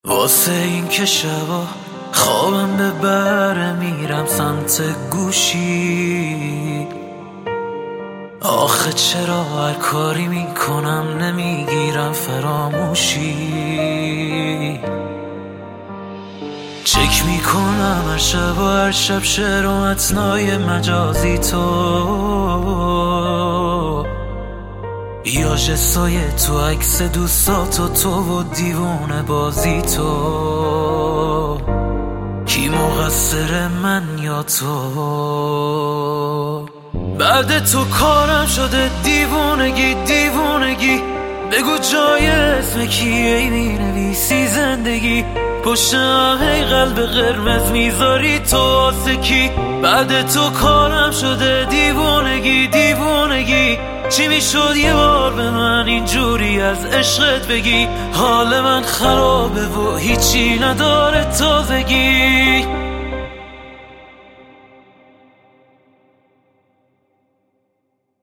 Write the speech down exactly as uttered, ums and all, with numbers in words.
واسه این که شبا خوابم ببره میرم سمت گوشی. آخه چرا هر کاری میکنم نمیگیرم فراموشی. چک میکنم هر شب و هر شب شعر و متنای مجازی تو، یا جستای تو عکس دوستات و تو و دیوونه بازی تو. کی مقصر من یا تو؟ بعد تو کارم شده دیوونگی دیوونگی. بگو جای اسم کیه مینویسی زندگی؟ پشت هی قلب قرمز میذاری تو واسه کی؟ بعد تو کارم شده دیوونگی دیوونگی. چی میشد یه بار به من اینجوری از عشقت بگی؟ حال من خرابه و هیچی نداره تازگی.